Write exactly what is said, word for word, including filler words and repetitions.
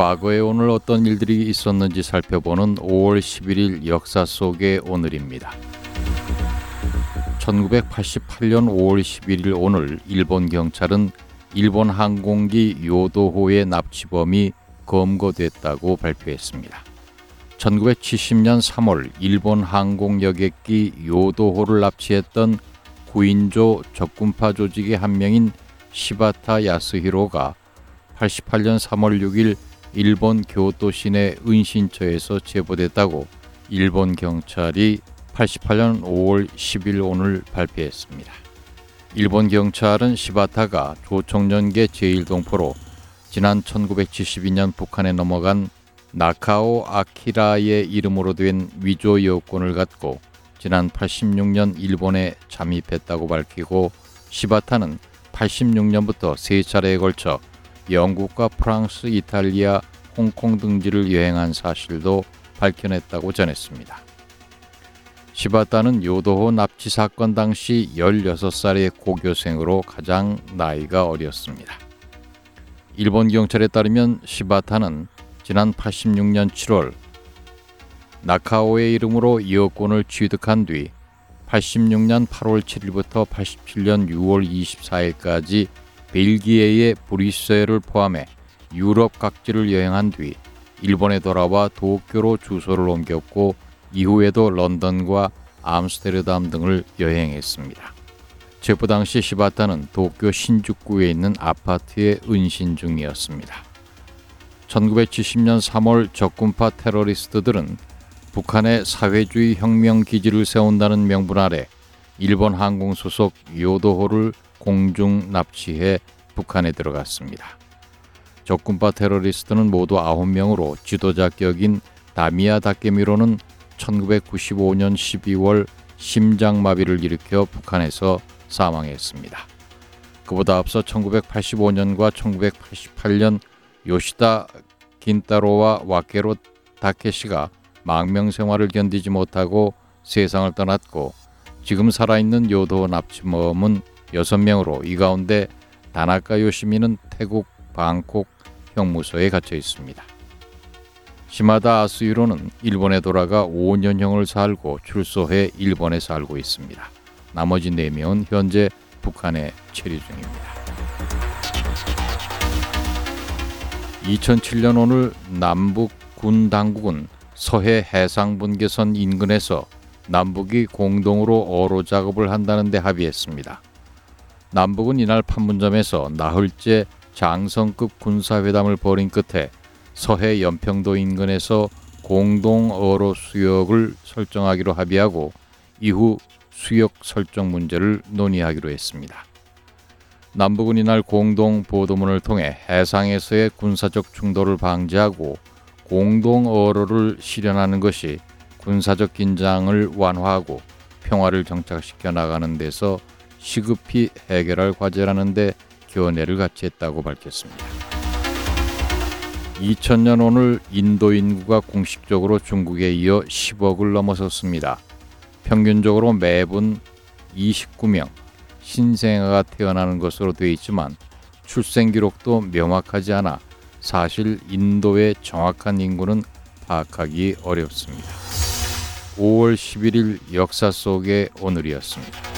과거에 오늘 어떤 일들이 있었는지 살펴보는 오월 십일일 역사 속의 오늘입니다. 천구백팔십팔년 오월 십일일 오늘 일본 경찰은 일본 항공기 요도호의 납치범이 검거됐다고 발표했습니다. 천구백칠십년 삼월 일본 항공 여객기 요도호를 납치했던 구인조 적군파 조직의 한 명인 시바타 야스히로가 팔십팔년 삼월 육일 일본 교토 시내 은신처에서 체포됐다고 일본 경찰이 팔십팔년 오월 십일 오늘 발표했습니다. 일본 경찰은 시바타가 조총련계 제일 동포로 지난 천구백칠십이년 북한에 넘어간 나카오 아키라의 이름으로 된 위조 여권을 갖고 지난 팔십육년 일본에 잠입했다고 밝히고, 시바타는 팔십육년부터 세 차례에 걸쳐 영국과 프랑스, 이탈리아, 홍콩 등지를 여행한 사실도 밝혀냈다고 전했습니다. 시바타는 요도호 납치 사건 당시 열여섯 살의 고교생으로 가장 나이가 어렸습니다. 일본 경찰에 따르면 시바타는 지난 팔십육년 칠월 나카오의 이름으로 여권을 취득한 뒤 팔십육년 팔월 칠일부터 팔십칠년 유월 이십사일까지 벨기에의 브뤼셀을 포함해 유럽 각지를 여행한 뒤 일본에 돌아와 도쿄로 주소를 옮겼고, 이후에도 런던과 암스테르담 등을 여행했습니다. 체포 당시 시바타는 도쿄 신주쿠에 있는 아파트에 은신 중이었습니다. 천구백칠십년 삼월 적군파 테러리스트들은 북한의 사회주의 혁명 기지를 세운다는 명분 아래 일본 항공 소속 요도호를 공중 납치해 북한에 들어갔습니다. 적군파 테러리스트는 모두 아홉 명으로 지도자 격인 다미야 다케미로는 천구백구십오년 십이월 심장마비를 일으켜 북한에서 사망했습니다. 그보다 앞서 천구백팔십오년과 천구백팔십팔년 요시다 긴타로와 와케로 다케시가 망명생활을 견디지 못하고 세상을 떠났고, 지금 살아있는 요도호 납치범은 여섯 명으로 이 가운데 다나카 요시미는 태국 방콕 형무소에 갇혀 있습니다. 시마다 아스히로는 일본에 돌아가 오 년형을 살고 출소해 일본에 살고 있습니다. 나머지 네 명은 현재 북한에 체류 중입니다. 이천칠년 오늘 남북 군 당국은 서해 해상분계선 인근에서 남북이 공동으로 어로 작업을 한다는 데 합의했습니다. 남북은 이날 판문점에서 나흘째 장성급 군사회담을 벌인 끝에 서해 연평도 인근에서 공동 어로 수역을 설정하기로 합의하고, 이후 수역 설정 문제를 논의하기로 했습니다. 남북은 이날 공동 보도문을 통해 해상에서의 군사적 충돌을 방지하고 공동 어로를 실현하는 것이 군사적 긴장을 완화하고 평화를 정착시켜 나가는 데서 시급히 해결할 과제라는 데 견해를 같이 했다고 밝혔습니다. 이천년 오늘 인도 인구가 공식적으로 중국에 이어 십억을 넘어섰습니다. 평균적으로 매분 이십구 명 신생아가 태어나는 것으로 되어 있지만 출생 기록도 명확하지 않아 사실 인도의 정확한 인구는 파악하기 어렵습니다. 오월 십일일 역사 속의 오늘이었습니다.